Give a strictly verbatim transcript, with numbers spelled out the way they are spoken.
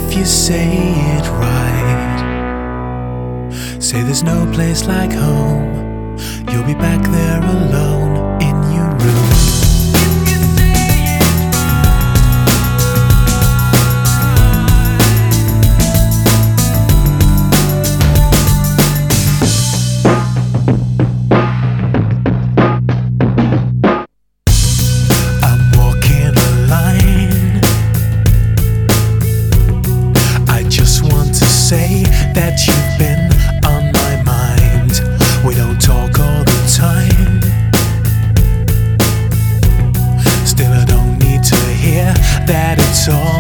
if you say it right. Say there's no place like home. You'll be back there alone in your room. Say that you've been on my mind. We don't talk all the time. Still I don't need to hear that it's all